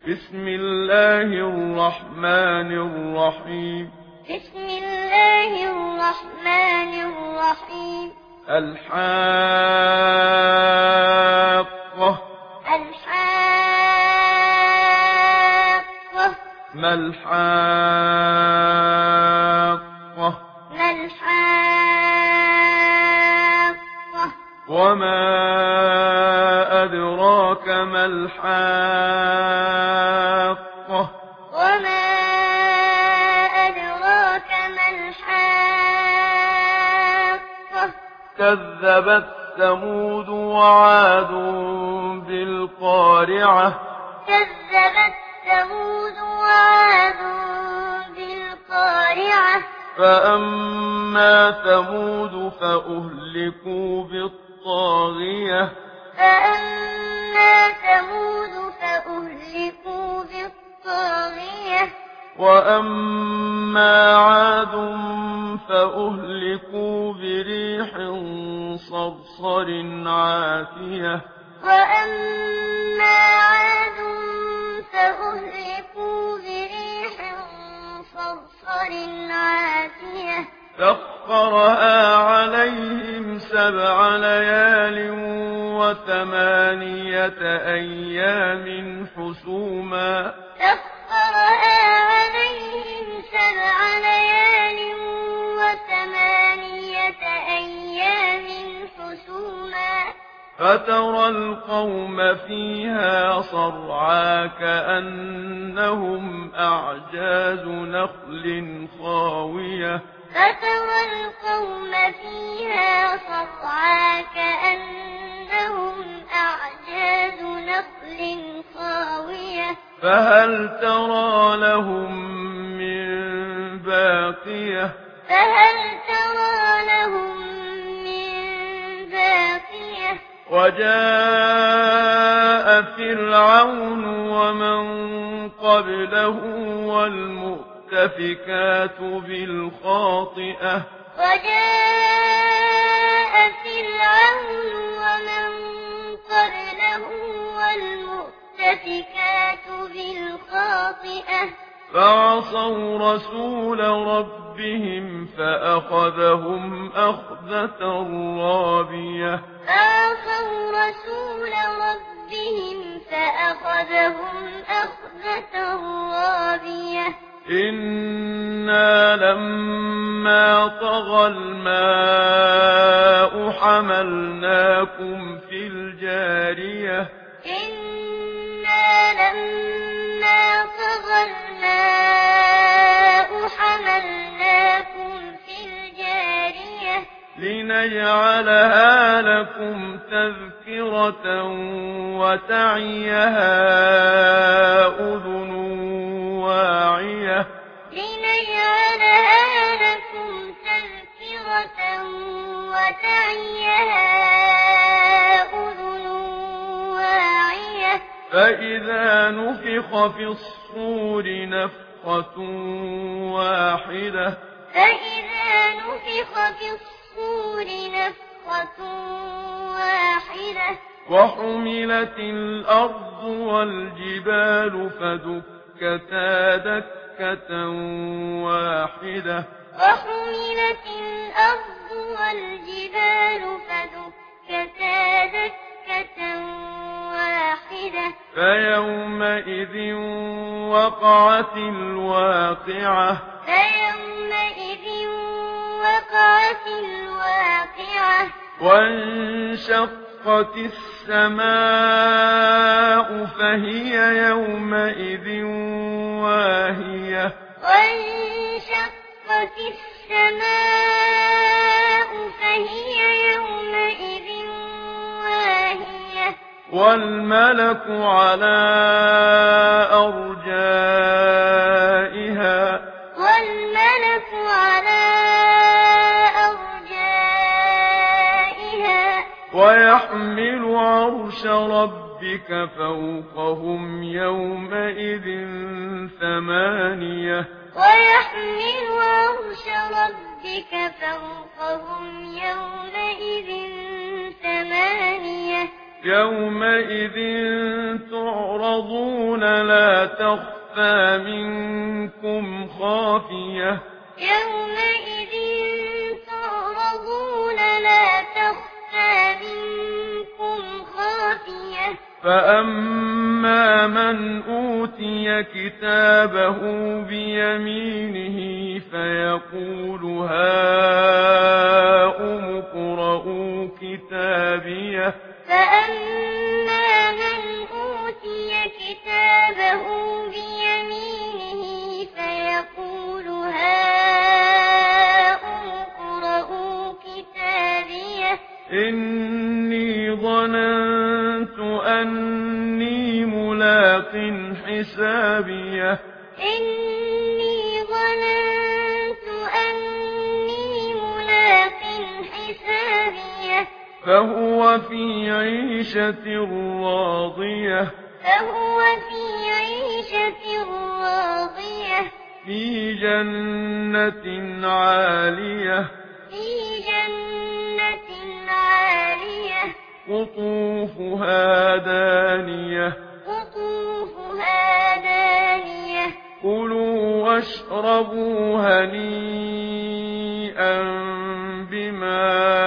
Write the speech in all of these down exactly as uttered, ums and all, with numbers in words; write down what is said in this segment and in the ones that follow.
بسم الله الرحمن الرحيم بسم الله الرحمن الرحيم الحاقة الحاقة ما الحاقة ما الحاقة وما أدراك ما الحاقة وما أدراك ما الحاقة كذبت ثمود وعاد بالقارعة كذبت ثمود وعاد بالقارعة فأما ثمود فأهلكوا بالطاغية فأما ثمود فأهلكوا بالطاغية وأما عاد فأهلكوا بريح صرصر عاتية وأما عاد فأهلكوا بريح صرصر عاتية سخرها عليهم سبع ليال وثمانية أيام حسوما سخرها عليهم سبع ليال وثمانية أيام حسوما فترى القوم فيها صرعى كأنهم أعجاز نخل خاوية فترى القوم فيها صرعى كأنهم أعجاز نخل خاوية فهل ترى لهم من باقية فهل ترى لهم من باقية وجاء فرعون ومن قبله والمؤتفكات بالخاطئة وجاء فرعون ومن قبله والمؤتفكات بالخاطئة فعصوا رسول ربهم فأخذهم أخذة رابية فعصوا رسول ربهم فأخذهم أخذة رابية إنا لما طغى الماء حملناكم في الجارية إنا لما طغى الماء حملناكم في الجارية لنجعلها لكم تذكرة وتعيها أذن واعية لنجعلها لكم تذكرة وتعيها أذن واعية فإذا نفخ في الصور نفخة واحدة فإذا نفخ في الصور نفخة واحدة وحملت الأرض والجبال فدكتا دكة واحدة وحملت الأرض والجبال فدكتا دكة واحدة فيومئذ وقعت الواقعة فيومئذ وقعت الواقعة وانشقت السماء فهي يومئذ واهية وانشقت السماء فهي يومئذ واهية والملك على أرجائها والملك على أرجائها ويحمل عرش ربك فوقهم يومئذ ثمانية ويحمل عرش ربك فوقهم يومئذ ثمانية يومئذ تعرضون لا تخفى منكم خافية يومئذ تعرضون لا تخفى منكم خافية فأما من أوتي كتابه بيمينه فيقول هاؤم اقرءوا كتابيه فأما من أوتي كتابه بيمينه فيقول هاؤم اقرءوا كتابيه إني ظننت أني ملاق حسابيه إني ظننت أني ملاق حسابيه فهو في عيشة راضية فهو في عيشة راضية في جنة عالية في جنة عالية قطوفها دانية قطوفها دانية كلوا واشربوا هنيئا بما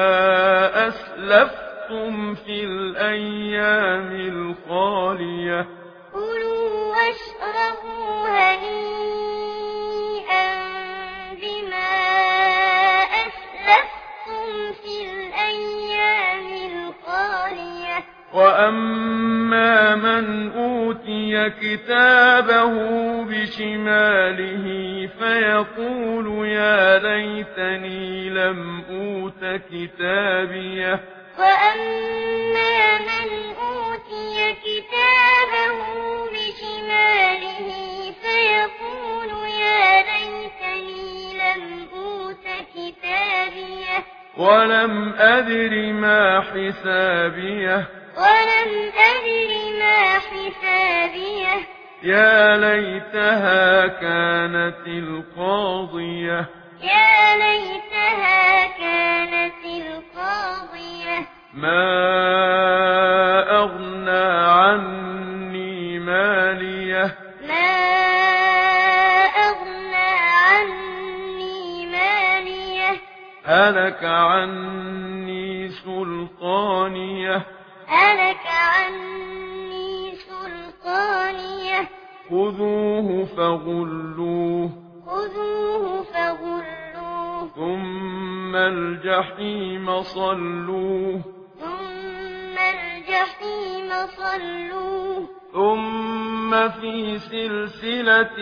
أسلفتم في الأيام الخالية كلوا واشربوا هنيئا بما أسلفتم في الأيام الخالية وأما من أوتي كتابه بشماله فيقول يا ليتني لم أوت كتابيه وأما من أوتي كتابه بشماله فيقول يا ليتني لم أوت كتابيه ولم أدر ما حسابيه ولم أدر ما حسابيه يا ليتها كانت القاضية يا ليتها كانت القاضية ما أغنى عني ماليه ما أغنى عني ماليه هلك عني سلطانيه هلك عني سلطانيه خذوه فغلوه خذوه فغلوه ثم الجحيم صلوه ثم الجحيم صلوه ثم في سلسلة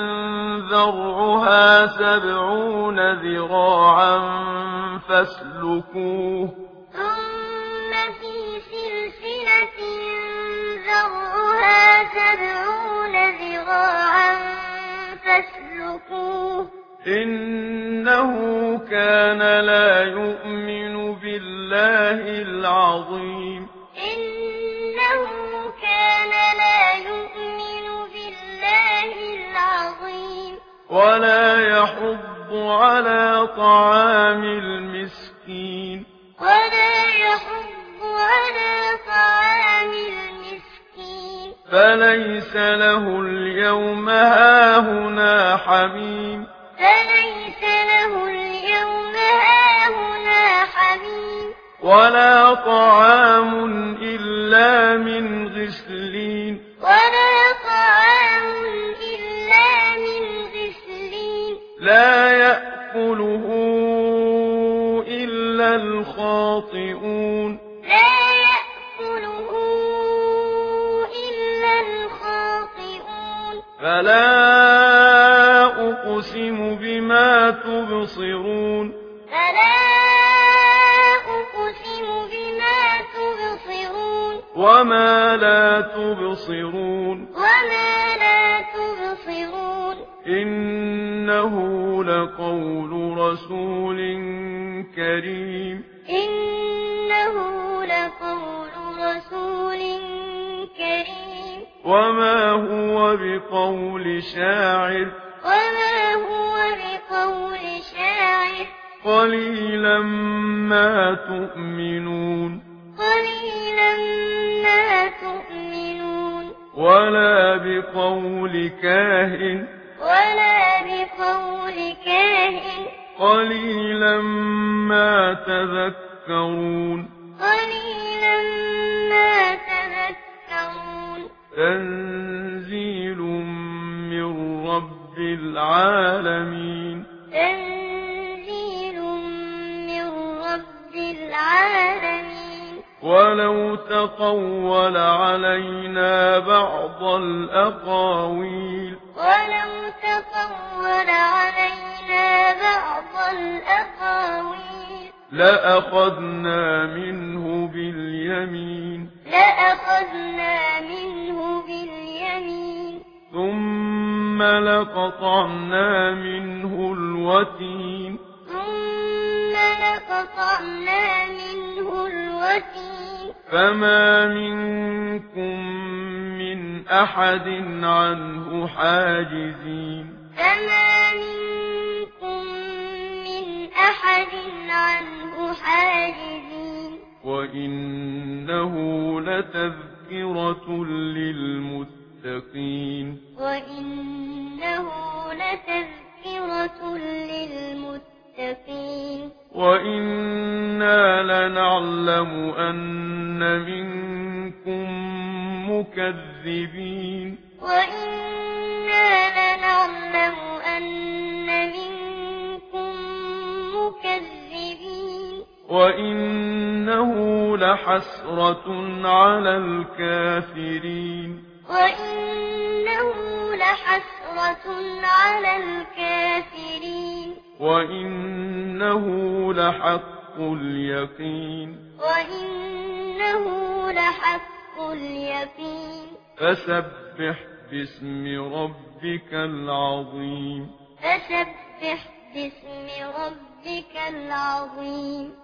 ذرعها سبعون ذراعا فاسلكوه ثم في سلسلة ذرعها سبعون ذراعا فاسلكوه إنه كان لا يؤمن بالله العظيم إنه كان لا يؤمن بالله العظيم ولا يحض على طعام المسكين ولا يحض على طعام المسكين فليس له اليوم هاهنا حميم فليس له اليوم هاهنا حميم ولا طعام إلا من غسلين ولا طعام إلا من غسلين لا يأكله إلا الخاطئون لا يأكله إلا الخاطئون فلا أقسم بما تبصرون فلا أقسم بما تبصرون وما لا تبصرون وما لا تبصرون إنه لقول رسول كريم إنه لقول رسول كريم وما هو بقول شاعر وما هو بقول شاعر قليلا ما تؤمنون قليلا بقول كاهن ولا بقول كاهن قليلا ما تذكرون قليلا ما تذكرون تنزيل من رب العالمين تنزيل من رب العالمين ولو تقول علينا بعض الأقاويل ولو تقول علينا بعض الأقاويل لأخذنا منه باليمين لأخذنا منه باليمين ثم لقطعنا منه الوتين ثم لقطعنا منه الوتين فما منكم من أحد عنه حاجزين فما منكم من أحد عنه حاجزين وإنه لتذكرة للمتقين وإنه لتذكرة للمتقين وإنا لنعلم أن منكم مكذبين وإنا لنعلم أن منكم مكذبين وإنه لحسرة على الكافرين وإنه لحسرة على الكافرين وإنه لحق اليقين وإنه لحق اليقين فسبح باسم ربك العظيم فسبح باسم ربك العظيم